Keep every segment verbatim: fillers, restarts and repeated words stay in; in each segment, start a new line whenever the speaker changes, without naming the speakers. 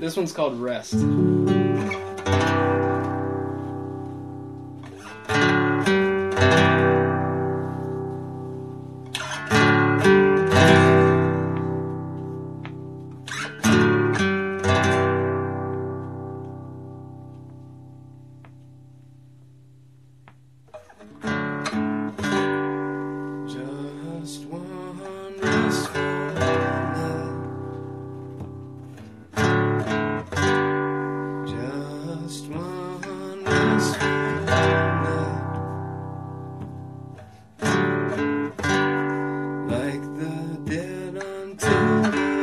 This one's called Rest.
Just one restful night. Just one restful night. Like the dead until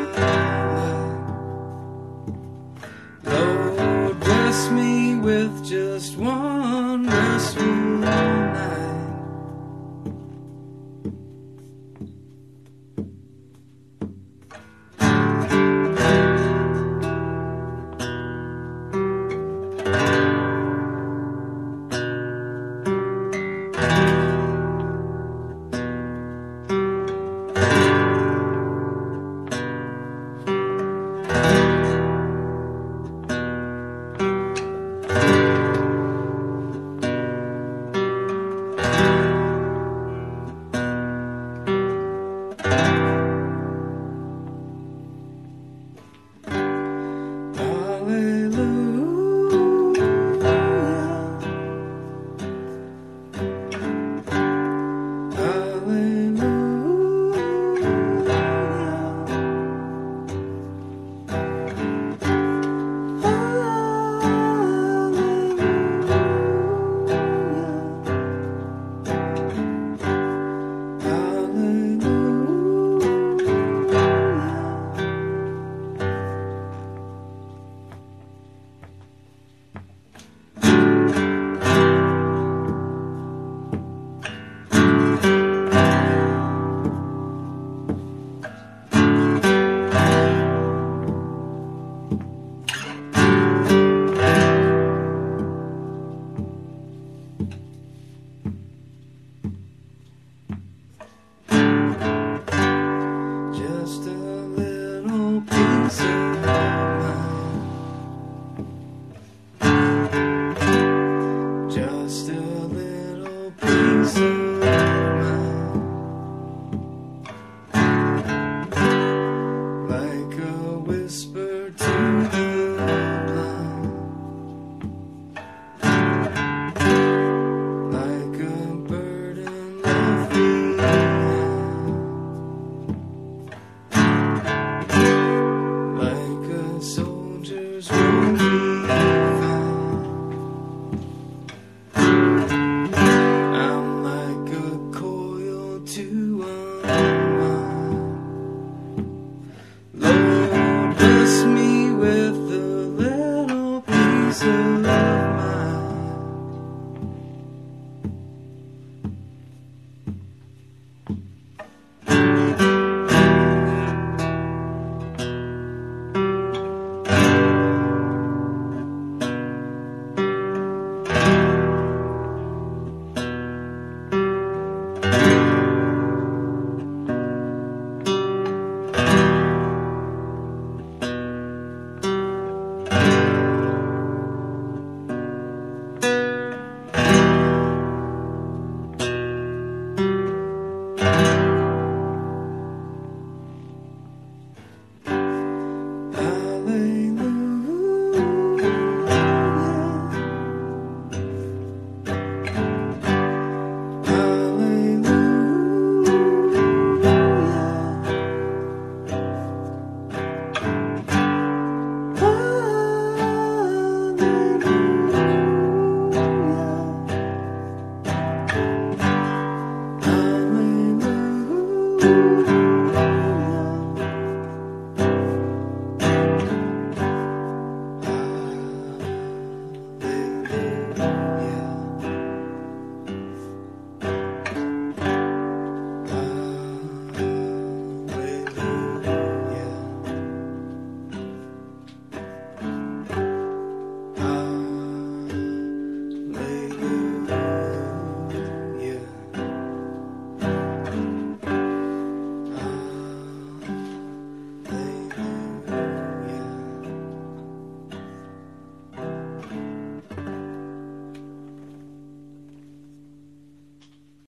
the light. Lord, bless me with just one restful night. Just a little piece of mind. Just a little piece of mind. Like a whisper to the blind. Like a bird in the field. Like a soldier's robe.